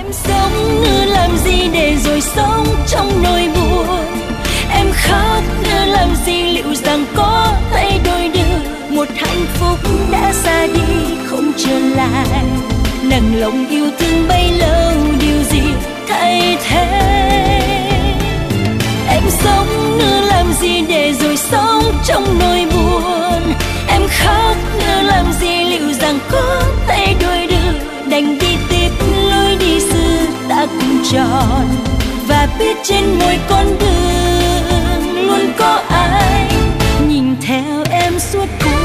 sống nữa làm gì để rồi sống trong nỗi buồn? Em khóc nữa làm gì liệu rằng có thay đổi được? Một hạnh phúc đã xa đi không trở lại, nặng lòng yêu thương bấy lâu điều gì thay thế? Em sống nữa làm gì để rồi sống trong nỗi buồn? Em khóc nữa làm gì liệu rằng có thay đổi được? Đành đi tiếp lối đi xưa ta cùng tròn, và biết trên mỗi con đường luôn có ai nhìn theo em suốt cuộc.